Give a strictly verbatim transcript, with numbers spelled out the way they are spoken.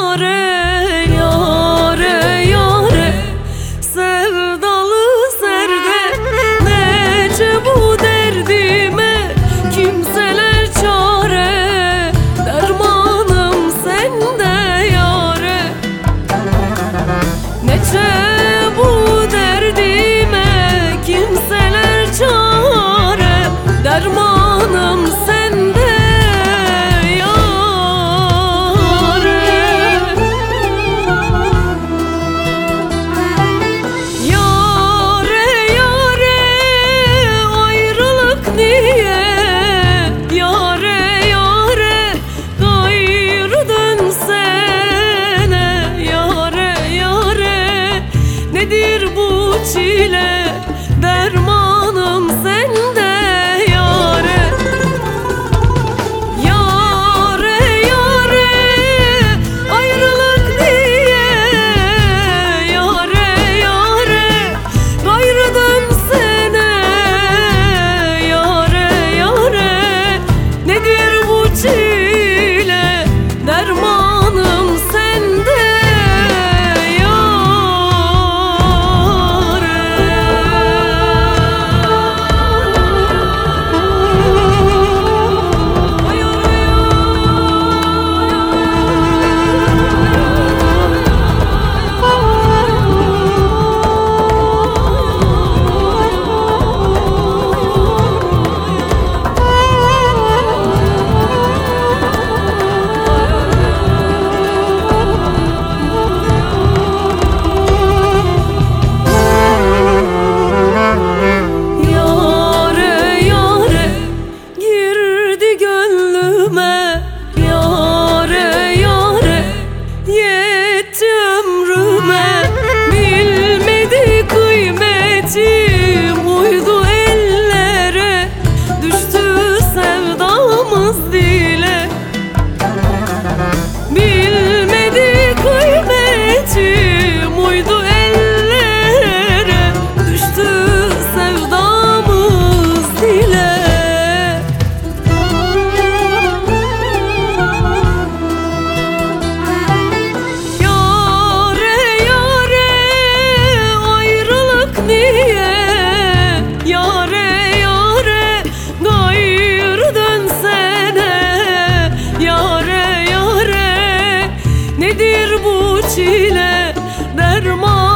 yare, yare, yare. Sevdalı serde nece bu derdime, kimseler çare, dermanım sende yare. Nece bu derdime, kimseler çare, dermanım sende. Nedir bu çile, dermanım sende yare. Yare, yare, ayrılık niye? Yare, yare, gayrı dönsene. Yare, yare, nedir bu çile, dermanım sende. Yare, yare, yetti ömrüme, bilmedi kıymetim, uydu ellere, düştü sevdamız dile. Bilmedi kıymetim, uydu ellere, düştü sevdamız dile. Nedir bu çile, derman